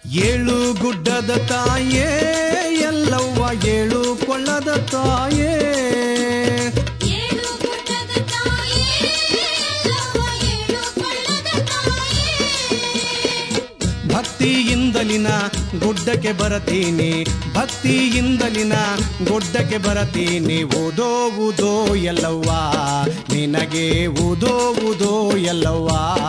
ಏಳು ಗುಡ್ಡದ ತಾಯೇ ಎಲ್ಲವ್ವ ಏಳು ಕೊಳ್ಳದ ತಾಯೇ ಭಕ್ತಿಯಿಂದಲಿನ ಗುಡ್ಡಕ್ಕೆ ಬರತೀನಿ ಭಕ್ತಿಯಿಂದಲಿನ ಗುಡ್ಡಕ್ಕೆ ಬರತೀನಿ ಓದೋ ಊದೋ ಎಲ್ಲವ್ವ ನಿನಗೆ ಓದೋ ಊದೋ ಎಲ್ಲವ್ವ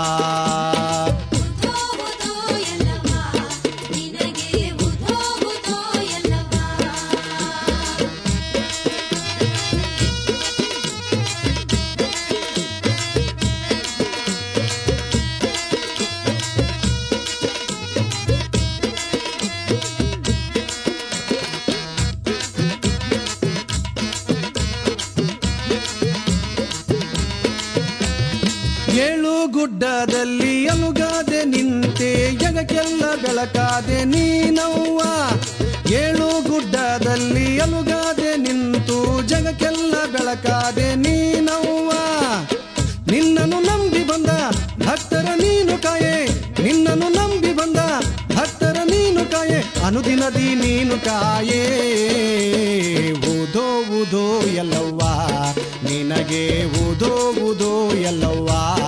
ಏಳು ಗುಡ್ಡದಲ್ಲಿ ಅಲುಗಾದೆ ನಿಂತೆ ಜಗಕ್ಕೆಲ್ಲ ಬೆಳಕಾದೆ ನೀನವ್ವ ಏಳು ಗುಡ್ಡದಲ್ಲಿ ಅಲುಗಾದೆ ನಿಂತು ಜಗಕ್ಕೆಲ್ಲ ಬೆಳಕಾದೆ ನೀನವ್ವ ನಿನ್ನನ್ನು ನಂಬಿ ಬಂದ ಭಕ್ತರ ನೀನು ಕಾಯೆ ನಿನ್ನನ್ನು ನಂಬಿ ಬಂದ ಭಕ್ತರ ನೀನು ಕಾಯೆ ಅನುದಿನದಿ ನೀನು ಕಾಯೇ ಊದೋ ಊದೋ ಎಲ್ಲವ್ವ ನಿನಗೆ ಊದೋ ಊದೋ ಎಲ್ಲವ್ವ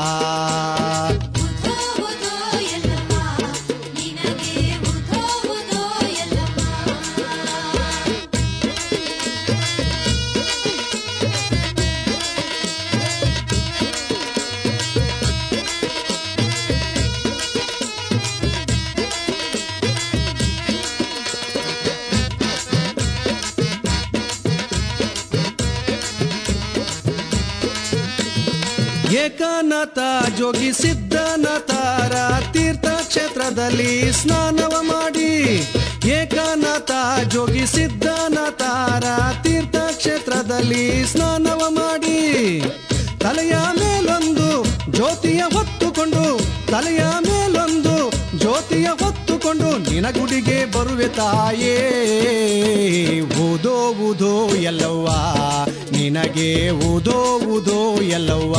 ಏಕನಾಥ ಜೋಗಿ ಸಿದ್ಧನಾಥರ ತೀರ್ಥಕ್ಷೇತ್ರದಲ್ಲಿ ಸ್ನಾನವ ಮಾಡಿ ಏಕನಾಥ ಜೋಗಿ ಸಿದ್ಧನಾಥರ ತೀರ್ಥಕ್ಷೇತ್ರದಲ್ಲಿ ಸ್ನಾನವ ಮಾಡಿ ತಲೆಯ ಮೇಲೊಂದು ಜ್ಯೋತಿಯ ಹೊತ್ತುಕೊಂಡು ತಲೆಯ ಮೇಲೊಂದು ಜ್ಯೋತಿಯ ಹೊತ್ತುಕೊಂಡು ನಿನ ಗುಡಿಗೆ ಬರುವೆ ತಾಯೇ ಊದೋ ಊದೋ ಎಲ್ಲವ್ವ ನಿನಗೆ ಊದೋ ಊದೋ ಎಲ್ಲವ್ವ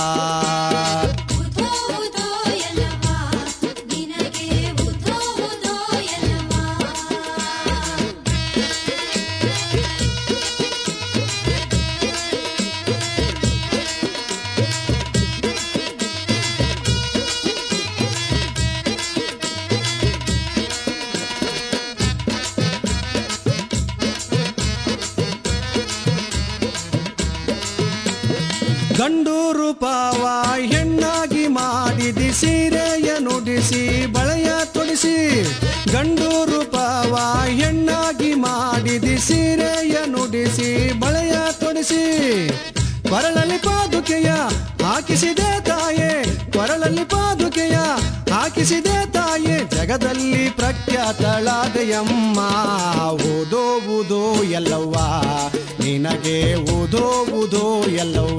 ಗಂಡು ರೂಪವ ಹೆಣ್ಣಾಗಿ ಮಾಡಿದಿ ಸೀರೆಯ ನುಡಿಸಿ ಬಳೆಯ ತೊಡಿಸಿ ಗಂಡು ರೂಪವ ಹೆಣ್ಣಾಗಿ ಮಾಡಿದಿ ಸೀರೆಯ ನುಡಿಸಿ ಬಳೆಯ ತೊಡಿಸಿ ಕೊರಳಲ್ಲಿ ಪಾದುಕೆಯ ಹಾಕಿಸಿದೆ ತಾಯೇ ಕೊರಳಲ್ಲಿ ಪಾದುಕೆಯ ಹಾಕಿಸಿದೆ ತಾಯೇ ಜಗದಲ್ಲಿ ಪ್ರಖ್ಯಾತಳಾದೆಯಮ್ಮ ಓದೋ ಊದೋ ಎಲ್ಲವ್ವ ನಿನಗೆ ಓದೋ ಊದೋ ಎಲ್ಲವ್ವ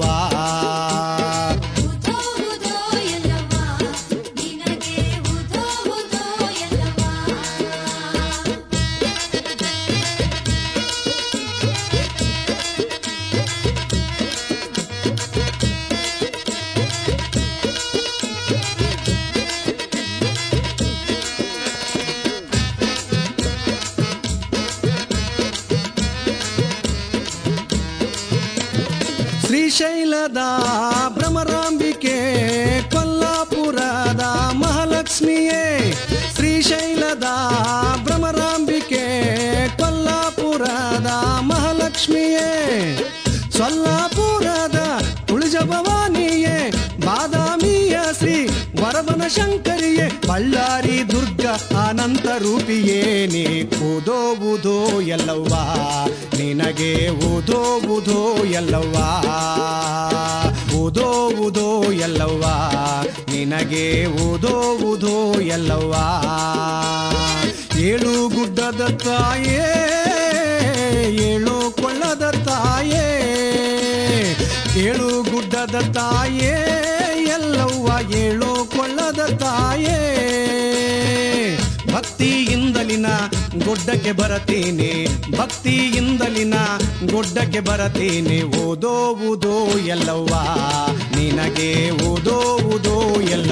ಶ್ರೀಶೈಲದ ಭ್ರಮರಾಂಬಿಕೆ ಕೊಲ್ಲಾಪುರದ ಮಹಾಲಕ್ಷ್ಮಿಯೇ ಶ್ರೀಶೈಲದ ಭ್ರಮರಾಂಬಿಕೆ ಕೊಲ್ಲಾಪುರದ ಮಹಾಲಕ್ಷ್ಮಿಯೇ ಸೊಲ್ಲಾಪುರದ ತುಳಜ ಭವಾನಿಯೇ ಬಾದಾಮಿಯ ಶ್ರೀ ವರಬನ ಶಂಕರಿಯೇ ಬಳ್ಳಾರಿ ದುರ್ಗ ಅನಂತ ರೂಪಿಯೇ ನೀ ಊದೋ ಊದೋ ಎಲ್ಲವ್ವ ನಿನಗೆ ಊದೋ ಊದೋ ಎಲ್ಲವ್ವ ಊದೋ ಊದೋ ಎಲ್ಲವ್ವ ನಿನಗೆ ಊದೋ ಊದೋ ಎಲ್ಲವ್ವ ಏಳು ಗುಡ್ಡದ ತಾಯೇ ಏಳು ಕೊಳ್ಳದ ತಾಯೇ ಏಳು ಗುಡ್ಡದ ತಾಯೇ ಎಲ್ಲವ್ವ ಏಳು ಕೊಳ್ಳದ ತಾಯೇ ಭಕ್ತಿಯಿಂದಲಿನ ಗುಡ್ಡಕ್ಕೆ ಬರತೀನಿ ಭಕ್ತಿಯಿಂದಲಿನ ಗುಡ್ಡಕ್ಕೆ ಬರತೀನಿ ಓದೋ ಊದೋ ಎಲ್ಲವ್ವ ನಿನಗೆ ಓದೋ ಊದೋ ಎಲ್ಲ